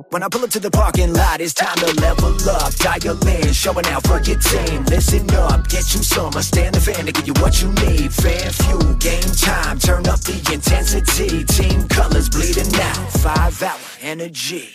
When I pull up to the parking lot, it's time to level up. Dial in, showing out for your team. Listen up, get you some. Stand the fan to give you what you need. Fan fuel, game time, turn up the intensity. Team colors bleeding out, 5-hour energy.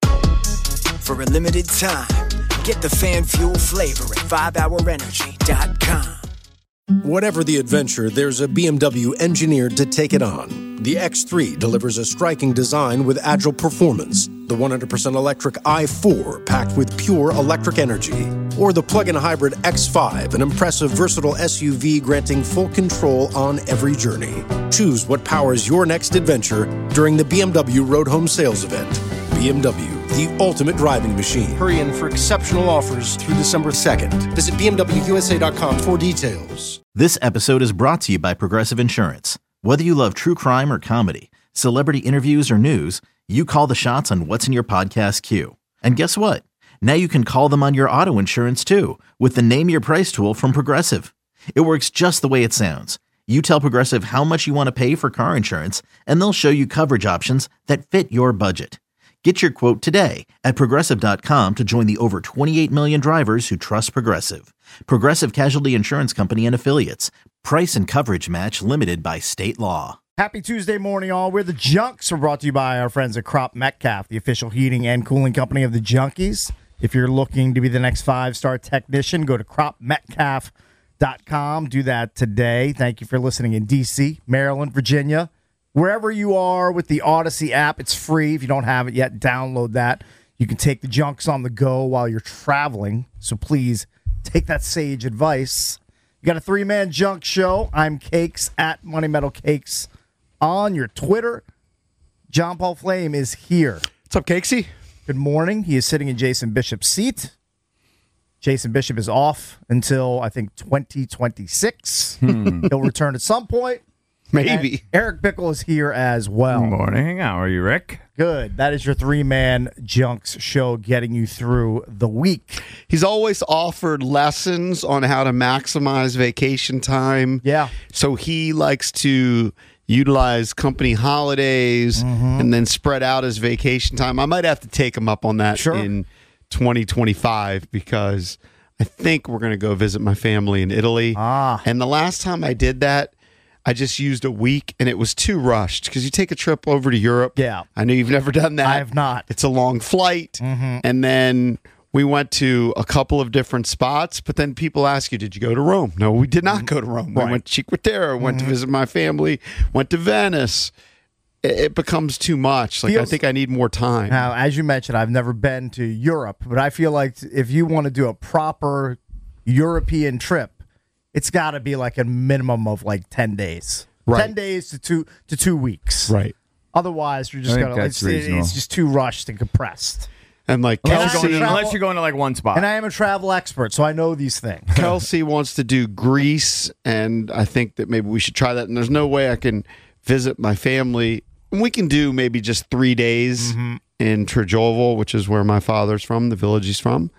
For a limited time, get the fan fuel flavor at 5hourenergy.com. Whatever the adventure, there's a BMW engineered to take it on. The X3 delivers a striking design with agile performance. The 100% electric i4 packed with pure electric energy. Or the plug-in hybrid X5, an impressive, versatile SUV granting full control on every journey. Choose what powers your next adventure during the BMW Road Home Sales Event. BMW, the ultimate driving machine. Hurry in for exceptional offers through December 2nd. Visit BMWUSA.com for details. This episode is brought to you by Progressive Insurance. Whether you love true crime or comedy, celebrity interviews or news, you call the shots on what's in your podcast queue. And guess what? Now you can call them on your auto insurance too with the Name Your Price tool from Progressive. It works just the way it sounds. You tell Progressive how much you want to pay for car insurance, and they'll show you coverage options that fit your budget. Get your quote today at Progressive.com to join the over 28 million drivers who trust Progressive. Progressive Casualty Insurance Company and Affiliates. Price and coverage match limited by state law. Happy Tuesday morning, all. We're the Junks. We're brought to you by our friends at Crop Metcalf, the official heating and cooling company of the Junkies. If you're looking to be the next 5-star technician, go to cropmetcalf.com. Do that today. Thank you for listening in D.C., Maryland, Virginia. Wherever you are with the Odyssey app, it's free. If you don't have it yet, download that. You can take the Junks on the go while you're traveling, so please take that sage advice. You got a 3-man Junk show. I'm Cakes at Money Metal Cakes on your Twitter. John Paul Flame is here. What's up, Cakesy? Good morning. He is sitting in Jason Bishop's seat. Jason Bishop is off until, I think, 2026. He'll return at some point. Maybe. And Eric Bickle is here as well. Good morning. How are you, Rick? Good. That is your 3-man Junks show getting you through the week. He's always offered lessons on how to maximize vacation time. Yeah. So he likes to utilize company holidays and then spread out his vacation time. I might have to take him up on that in 2025 because I think we're going to go visit my family in Italy. And the last time I did that, I just used a week, and it was too rushed because you take a trip over to Europe. Yeah. I know you've never done that. I have not. It's a long flight. And then we went to a couple of different spots, but then people ask you, did you go to Rome? No, we did not go to Rome. We went to Cinque Terre, went to visit my family, went to Venice. It becomes too much. I think I need more time. Now, as you mentioned, I've never been to Europe, but I feel like if you want to do a proper European trip, it's got to be like a minimum of like 10 days. Right. 10 days to 2 weeks. Right. Otherwise, you're just going to, it's just too rushed and compressed. And like Kelsey, unless you're going to like one spot. And I am a travel expert, so I know these things. Kelsey wants to do Greece, and I think that maybe we should try that. And there's no way I can visit my family. We can do maybe just 3 days in Trejovo, which is where my father's from, the village he's from.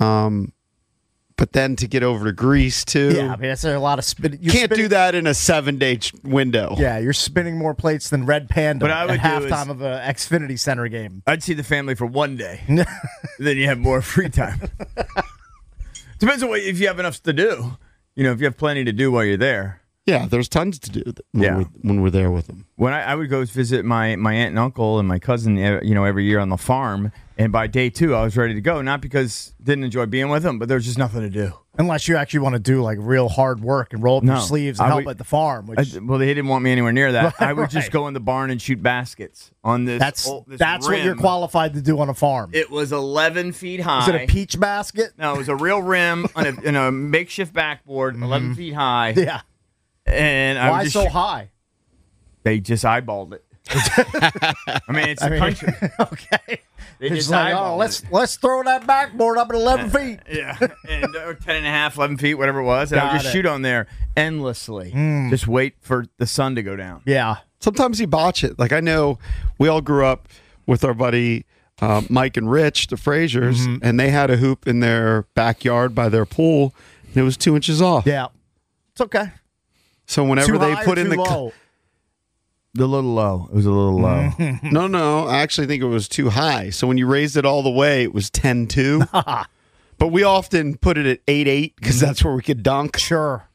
But then to get over to Greece, too. Yeah, I mean, that's a lot of spinning. You can't do that in a 7-day window. Yeah, you're spinning more plates than Red Panda What I would at do halftime of an Xfinity Center game. I'd see the family for one day. Then you have more free time. Depends on if you have enough to do. You know, if you have plenty to do while you're there. Yeah, there's tons to do when we're there with them. When I would go visit my aunt and uncle and my cousin, every year on the farm, and by day 2, I was ready to go. Not because I didn't enjoy being with them, but there was just nothing to do. Unless you actually want to do like real hard work and roll up your sleeves and help at the farm. They didn't want me anywhere near that. I would just go in the barn and shoot baskets on this. That's rim. what you're qualified to do on a farm. It was 11 feet high. Is it a peach basket? No, it was a real rim on a makeshift backboard, 11 feet high. Yeah. And why so high? They just eyeballed it. I mean, it's a country. Okay. They just like, let's throw that backboard up at 11 feet. Yeah, and or 10 and a half, 11 feet, whatever it was. And I would just shoot on there endlessly. Just wait for the sun to go down. Yeah. Sometimes you botch it. Like I know we all grew up with our buddy Mike and Rich, the Frasers, and they had a hoop in their backyard by their pool, and it was 2 inches off. Yeah. It's okay. So whenever they put in the A little low. It was a little low. No. I actually think it was too high. So when you raised it all the way, it was 10-2. But we often put it at 8-8 because that's where we could dunk. Sure.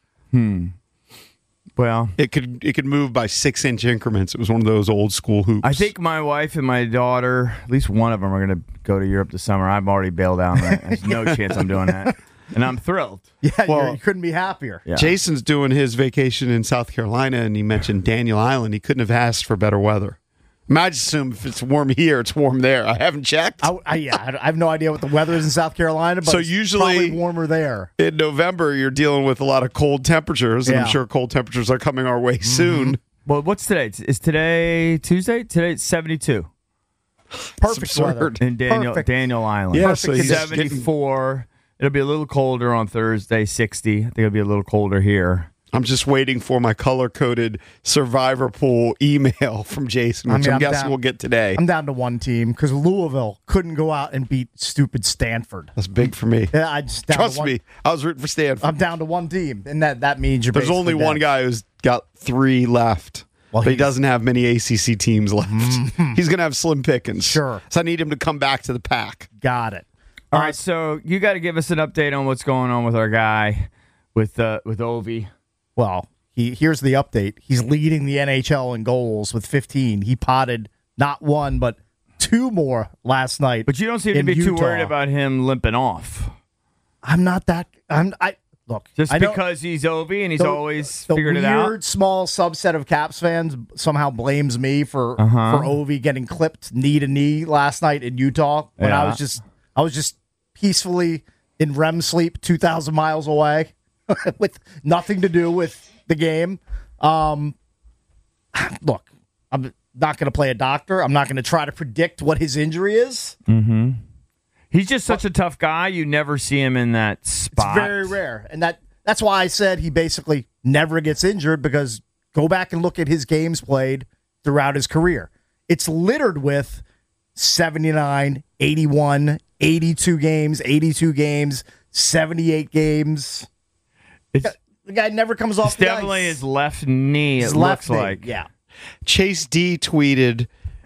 Well, It could move by 6-inch increments. It was one of those old school hoops. I think my wife and my daughter, at least one of them, are going to go to Europe this summer. I've already bailed out on that. There's no chance I'm doing that. And I'm thrilled. Yeah, Well, you couldn't be happier. Yeah. Jason's doing his vacation in South Carolina, and he mentioned Daniel Island. He couldn't have asked for better weather. I just assume if it's warm here, it's warm there. I haven't checked. I have no idea what the weather is in South Carolina, but So it's usually- probably warmer there. In November, you're dealing with a lot of cold temperatures, and I'm Yeah. sure cold temperatures are coming our way soon. Well, what's today? Is today Tuesday? Today it's 72 Perfect absurd. weather. in Daniel Island. Yeah, so he's 74. It'll be a little colder on Thursday, 60. I think it'll be a little colder here. I'm just waiting for my color-coded Survivor Pool email from Jason, which I'm guessing we'll get today. I'm down to one team because Louisville couldn't go out and beat stupid Stanford. That's big for me. Yeah, I just down Trust to one, me, I was rooting for Stanford. I'm down to one team, and that means you're. There's basically only one dead. guy who's got 3 left. Well, but he he's- doesn't have many ACC teams left. He's going to have slim pickings. Sure. So I need him to come back to the pack. Got it. All right, so you got to give us an update on what's going on with our guy, with Ovi. Well, here's the update. He's leading the NHL in goals with 15. He potted not one but 2 more last night. But you don't seem to in be too Utah. worried about him limping off. I'm not that. Look. Just I know because he's Ovi and he's the- always the figured it weird out. small subset of Caps fans somehow blames me for Ovi getting clipped knee to knee last night in Utah when I Yeah. was just peacefully in REM sleep 2,000 miles away with nothing to do with the game. Look, I'm not going to play a doctor. I'm not going to try to predict what his injury is. He's just such a tough guy. You never see him in that spot. It's very rare. And that's why I said he basically never gets injured, because go back and look at his games played throughout his career. It's littered with 79, 81, 82 games, 78 games. It's The guy never comes off the ice. definitely his left knee, His it left looks knee, like. Yeah. Chase D tweeted,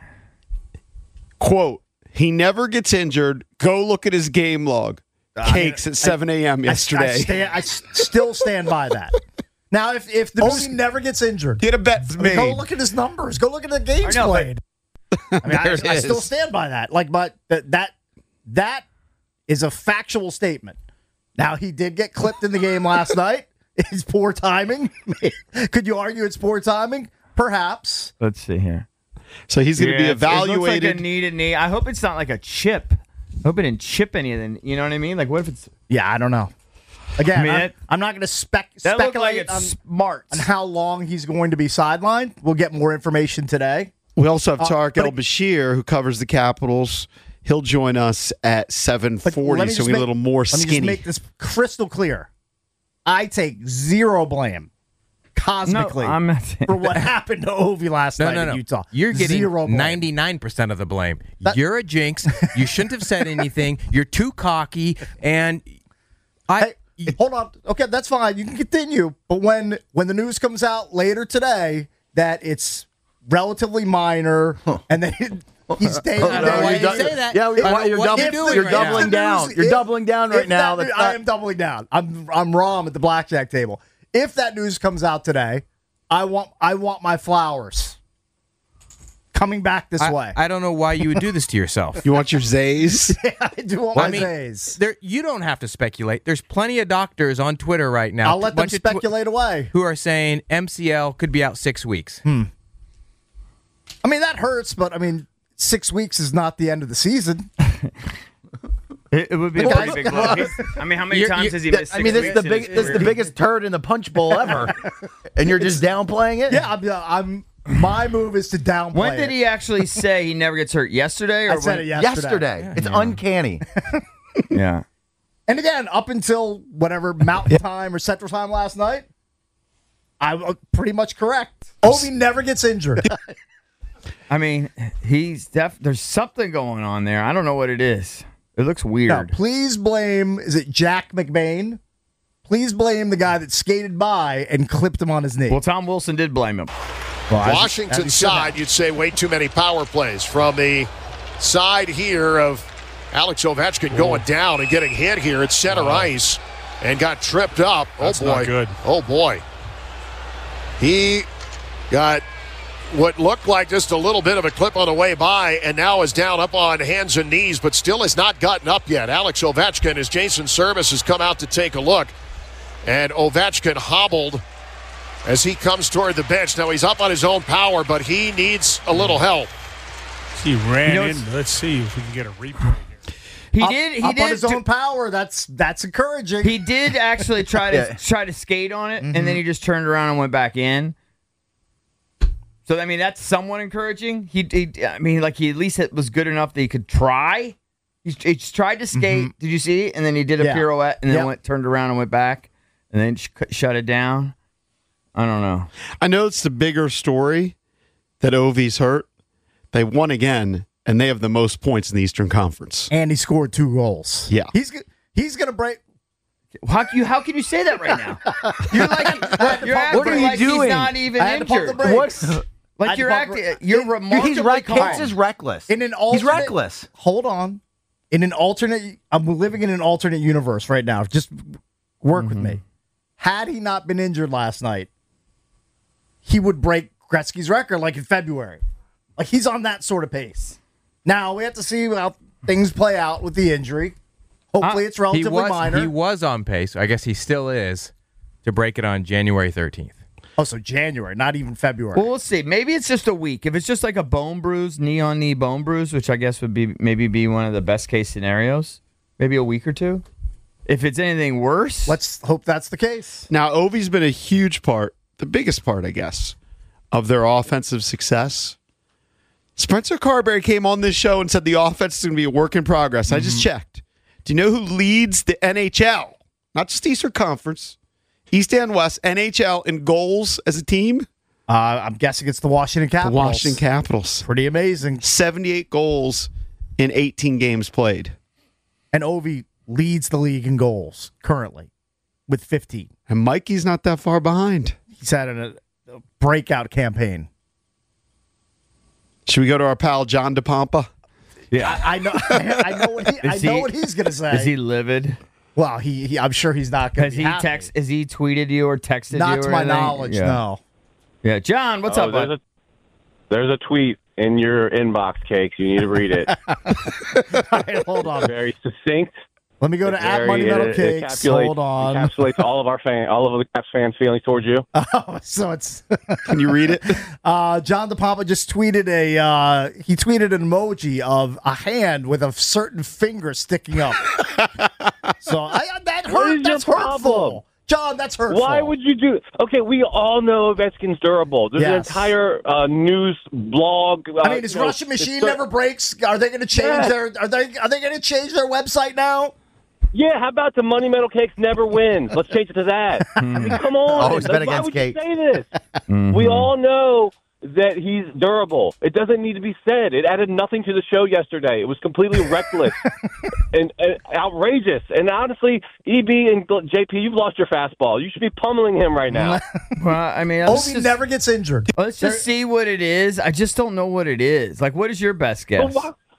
quote, "He never gets injured. Go look at his game log. Cakes at 7 a.m. yesterday." I still stand by that. Now, if the Ovi never gets injured, Get a bet for me. go look at his numbers. Go look at the games I know, played. I mean, There it I still is. stand by that. Like, but that is a factual statement. Now, he did get clipped in the game last night. It's poor timing. Could you argue it's poor timing? Perhaps. Let's see here. So he's going to be It looks like evaluated. a knee to knee. I hope it's not like a chip. I hope it didn't chip anything. You know what I mean? Like, what if it's. Yeah, I don't know. Again, I mean, I'm not going to That looked like speculate it's on smart. how long he's going to be sidelined. We'll get more information today. We also have Tarek but- El Bashir, who covers the Capitals. He'll join us at But 7:40, let me so just we're a make- little more Let me just skinny. make this crystal clear. I take zero blame cosmically No, I'm not saying for what happened to Ovi last night in Utah. You're getting zero blame. 99% of the blame. You're a jinx. You shouldn't have said anything. You're too cocky. And Hey, hold on. Okay, that's fine. You can continue. But when the news comes out later today that it's relatively minor and then he's taking I don't know why you say that. Yeah, I don't know you're what doubling- you're doing you're right doubling now. down. You're doubling down right now. That's I not- am doubling down. I'm wrong at the blackjack table. If that news comes out today, I want my flowers coming back this way. I don't know why you would do this to yourself. You want your Zays? I do want Well, my I mean, Zays. you don't have to speculate. There's plenty of doctors on Twitter right now. I'll let them bunch of speculate away. who are saying MCL could be out 6 weeks. I mean, that hurts, but I mean, 6 weeks is not the end of the season. It would be a pretty big blow. I mean, how many You're- times has he you- missed? I mean, this is the big. big. This is the biggest turd in the punch bowl ever, and you're just downplaying it. Yeah, I'm. My move is to downplay. When did it. he actually say he never gets hurt? Yesterday or I said when? it yesterday. Yesterday, it's uncanny. Yeah. And again, up until whatever Mountain Time or Central Time last night, I was pretty much correct. Ovi never gets injured. I mean, there's something going on there. I don't know what it is. It looks Now, weird. please blame. Is it Jack McBain? Please blame the guy that skated by and clipped him on his knee. Well, Tom Wilson did blame him. Well, Washington side, you'd say way too many power plays. From the side here of Alex Ovechkin going down and getting hit here at center ice and got tripped up. That's oh, boy. not good. Oh, boy. He got what looked like just a little bit of a clip on the way by and now is down up on hands and knees, but still has not gotten up yet. Alex Ovechkin, as Jason Service has come out to take a look, and Ovechkin hobbled as he comes toward the bench. Now he's up on his own power, but he needs a little help. He ran in. Let's see if we can get a replay here. He did on his own power. That's encouraging. He did actually try to skate on it, and then he just turned around and went back in. So I mean, that's somewhat encouraging. He at least it was good enough that he could try. He tried to skate. Did you see? And then he did a pirouette, and then turned around and went back, and then shut it down. I don't know. I know it's the bigger story that Ovi's hurt. They won again, and they have the most points in the Eastern Conference. And he scored 2 goals. Yeah. He's going to break. How can you say that right now? You're like you're acting what are you like doing? He's not even injured. Like you're acting. You're remarkably calm. Hicks is reckless. In an alternate, He's reckless. Hold on. In an alternate, I'm living in an alternate universe right now. Just work with me. Had he not been injured last night, he would break Gretzky's record like in February. Like he's on that sort of pace. Now we have to see how things play out with the injury. Hopefully it's relatively minor. He was on pace. I guess he still is to break it on January 13th. Oh, so January, not even February. Well, we'll see. Maybe it's just a week. If it's just like a bone bruise, knee-on-knee bone bruise, which I guess would be one of the best-case scenarios, maybe a week or two. If it's anything worse... Let's hope that's the case. Now, Ovi's been a huge part, the biggest part, I guess, of their offensive success. Spencer Carberry came on this show and said the offense is going to be a work in progress. I just checked. Do you know who leads the NHL? Not just Eastern Conference. East and West, NHL in goals as a team? I'm guessing it's the Washington Capitals. The Washington Capitals. Pretty amazing. 78 goals in 18 games played. And Ovi leads the league in goals currently with 15. And Mikey's not that far behind. He's had a breakout campaign. Should we go to our pal John DePompa? Yeah, I know. I know what he's going to say. Is he livid? Well, I'm sure he's not going to be happy. Has he tweeted you or texted you? Not to my knowledge, no. Yeah, John, what's up, bud? There's a tweet in your inbox, Cakes. You need to read it. All right, hold on. Very succinct. Let me go to @MoneyMetalCakes. Hold on. Encapsulates all of the Caps fans' feelings towards you. Oh, so it's. Can you read it? John DePompa just tweeted he tweeted an emoji of a hand with a certain finger sticking up. So that hurt. That's hurtful. John, that's hurtful. Why would you do? Okay, we all know Ovechkin's durable. There's an entire news blog. I mean, his Russian machine never breaks. Are they going to change their? Are they going to change their website now? Yeah, how about the Money Metal Cakes never wins? Let's change it to that. I mean, come on. Always bet against Cake. Why would you say this? We all know that he's durable. It doesn't need to be said. It added nothing to the show yesterday. It was completely reckless and outrageous. And honestly, EB and JP, you've lost your fastball. You should be pummeling him right now. Well, I mean, Ovi never gets injured. Let's just see what it is. I just don't know what it is. Like, what is your best guess?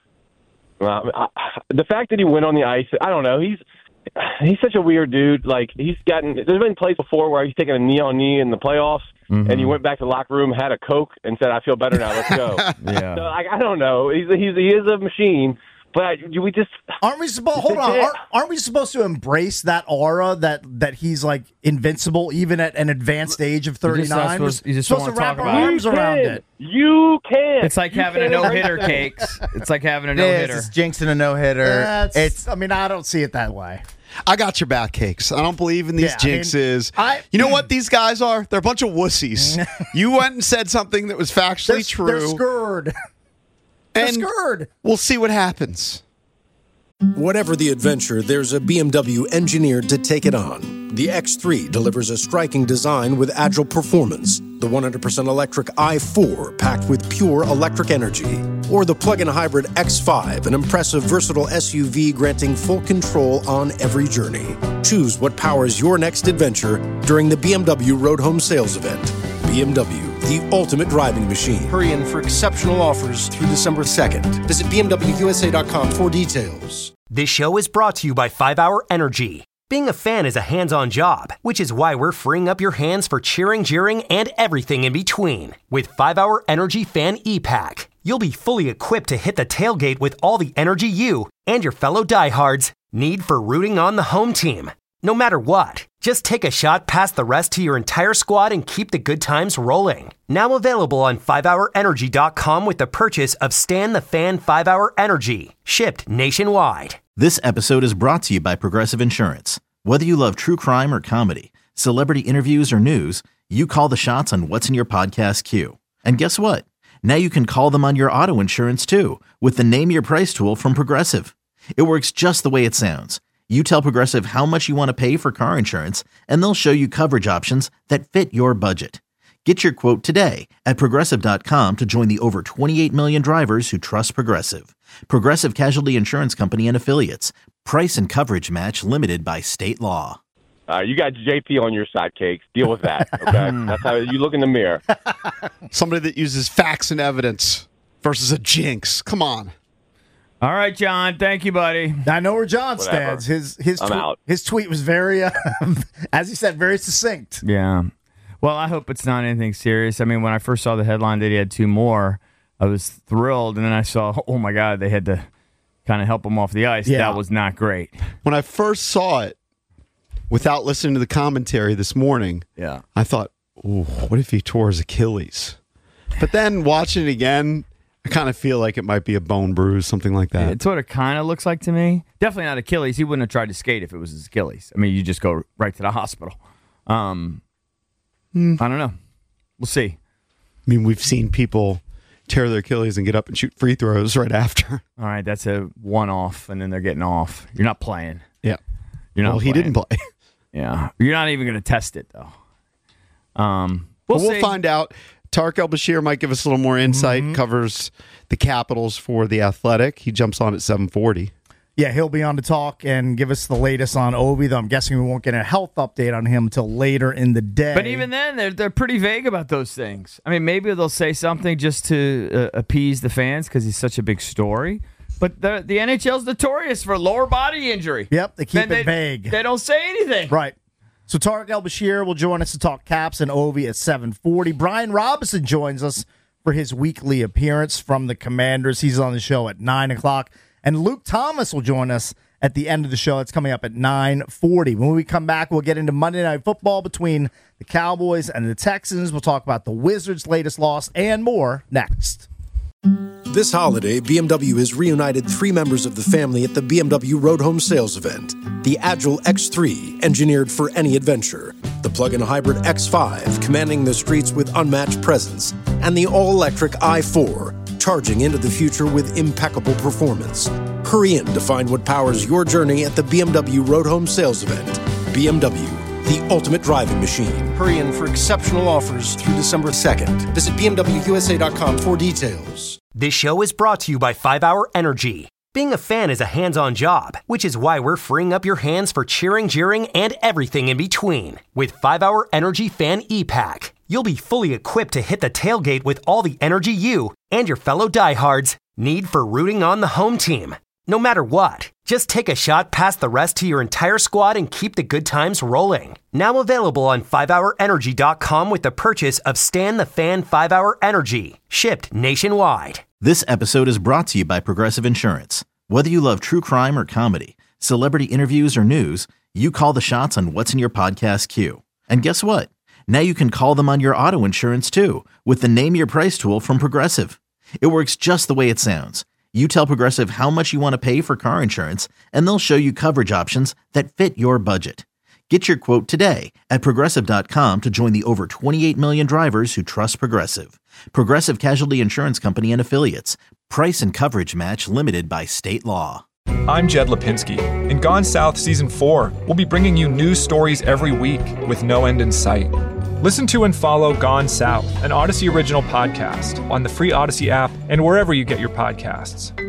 Well, the fact that he went on the ice, I don't know. He's such a weird dude. Like, there's been plays before where he's taken a knee on knee in the playoffs, and he went back to the locker room, had a Coke, and said, "I feel better now. Let's go." Yeah. So, I don't know. He is a machine, but we just aren't we supposed? Hold on, aren't we supposed to embrace that aura that he's like invincible even at an advanced age of 39? You just supposed to wrap our arms around it. You can. It's like having a no-hitter, Cakes. It's like having a no-hitter. It's jinxing a no-hitter. I mean, I don't see it that way. I got your back, Cakes. I don't believe in these jinxes. You know what these guys are? They're a bunch of wussies. You went and said something that was factually true. They're scared. They're scared. We'll see what happens. Whatever the adventure, there's a BMW engineered to take it on. The X3 delivers a striking design with agile performance. The 100% electric i4 packed with pure electric energy. Or the plug-in hybrid X5, an impressive versatile SUV granting full control on every journey. Choose what powers your next adventure during the BMW Road Home Sales Event. BMW, the ultimate driving machine. Hurry in for exceptional offers through December 2nd. Visit BMWUSA.com for details. This show is brought to you by 5 Hour Energy. Being a fan is a hands-on job, which is why we're freeing up your hands for cheering, jeering, and everything in between. With 5 Hour Energy Fan E-Pack, you'll be fully equipped to hit the tailgate with all the energy you and your fellow diehards need for rooting on the home team. No matter what, just take a shot past the rest to your entire squad and keep the good times rolling. Now available on 5hourenergy.com with the purchase of Stan the Fan 5 Hour Energy, shipped nationwide. This episode is brought to you by Progressive Insurance. Whether you love true crime or comedy, celebrity interviews or news, you call the shots on what's in your podcast queue. And guess what? Now you can call them on your auto insurance too with the Name Your Price tool from Progressive. It works just the way it sounds. You tell Progressive how much you want to pay for car insurance, and they'll show you coverage options that fit your budget. Get your quote today at Progressive.com to join the over 28 million drivers who trust Progressive. Progressive Casualty Insurance Company and Affiliates. Price and coverage match limited by state law. You got JP on your side, Cakes. Deal with that, okay? That's how you look in the mirror. Somebody that uses facts and evidence versus a jinx. Come on. All right, John. Thank you, buddy. I know where John stands. His tweet was very, as he said, very succinct. Yeah. Well, I hope it's not anything serious. I mean, when I first saw the headline that he had 2 more, I was thrilled, and then I saw, oh my God, they had to kind of help him off the ice. Yeah. That was not great. When I first saw it, without listening to the commentary this morning, I thought, ooh, what if he tore his Achilles? But then watching it again, I kind of feel like it might be a bone bruise, something like that. It's what it kind of looks like to me. Definitely not Achilles. He wouldn't have tried to skate if it was his Achilles. I mean, you just go right to the hospital. I don't know. We'll see. I mean, we've seen people tear their Achilles and get up and shoot free throws right after. All right, that's a one-off, and then they're getting off. You're not playing. Yeah. You're not. Well, he didn't play. Yeah. You're not even going to test it, though. We'll find out. Tarek El-Bashir might give us a little more insight, covers the Capitals for The Athletic. He jumps on at 7:40. Yeah, he'll be on to talk and give us the latest on Ovi, though I'm guessing we won't get a health update on him until later in the day. But even then, they're pretty vague about those things. I mean, maybe they'll say something just to appease the fans because he's such a big story. But the NHL's notorious for lower body injury. Yep, they keep it vague. They don't say anything. Right. So Tarek El-Bashir will join us to talk Caps and Ovi at 7:40. Brian Robinson joins us for his weekly appearance from the Commanders. He's on the show at 9 o'clock. And Luke Thomas will join us at the end of the show. It's coming up at 9:40. When we come back, we'll get into Monday Night Football between the Cowboys and the Texans. We'll talk about the Wizards' latest loss and more next. This holiday, BMW has reunited 3 members of the family at the BMW Road Home Sales event. The Agile X3, engineered for any adventure. The plug-in hybrid X5, commanding the streets with unmatched presence. And the all-electric i4, charging into the future with impeccable performance. Hurry in to find what powers your journey at the BMW Road Home Sales event. BMW, the ultimate driving machine. Hurry in for exceptional offers through December 2nd. Visit BMWUSA.com for details. This show is brought to you by 5 Hour Energy. Being a fan is a hands-on job, which is why we're freeing up your hands for cheering, jeering, and everything in between. With 5 Hour Energy Fan E-Pack, you'll be fully equipped to hit the tailgate with all the energy you and your fellow diehards need for rooting on the home team. No matter what, just take a shot past the rest to your entire squad and keep the good times rolling. Now available on 5hourenergy.com with the purchase of Stan the Fan 5 Hour Energy, shipped nationwide. This episode is brought to you by Progressive Insurance. Whether you love true crime or comedy, celebrity interviews or news, you call the shots on what's in your podcast queue. And guess what? Now you can call them on your auto insurance too with the Name Your Price tool from Progressive. It works just the way it sounds. You tell Progressive how much you want to pay for car insurance, and they'll show you coverage options that fit your budget. Get your quote today at Progressive.com to join the over 28 million drivers who trust Progressive. Progressive Casualty Insurance Company and Affiliates. Price and coverage match limited by state law. I'm Jed Lipinski. In Gone South Season 4, we'll be bringing you new stories every week with no end in sight. Listen to and follow Gone South, an Odyssey original podcast, on the free Odyssey app and wherever you get your podcasts.